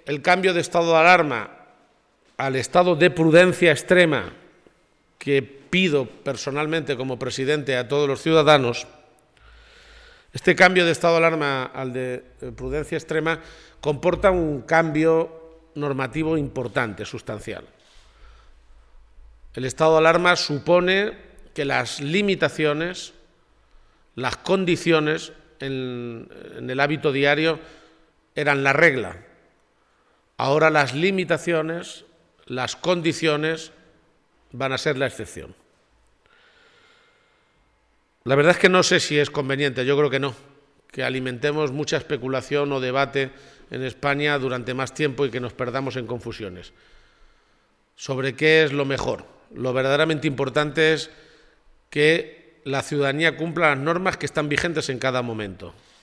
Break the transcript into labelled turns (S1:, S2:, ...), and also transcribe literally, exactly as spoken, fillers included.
S1: el cambio de estado de alarma al estado de prudencia extrema que pido personalmente como presidente a todos los ciudadanos, este cambio de estado de alarma al de prudencia extrema comporta un cambio normativo importante, sustancial. El estado de alarma supone que las limitaciones, las condiciones en, en el hábito diario eran la regla. Ahora las limitaciones, las condiciones van a ser la excepción. La verdad es que no sé si es conveniente, yo creo que no, que alimentemos mucha especulación o debate en España durante más tiempo y que nos perdamos en confusiones sobre qué es lo mejor. Lo verdaderamente importante es que la ciudadanía cumpla las normas que están vigentes en cada momento.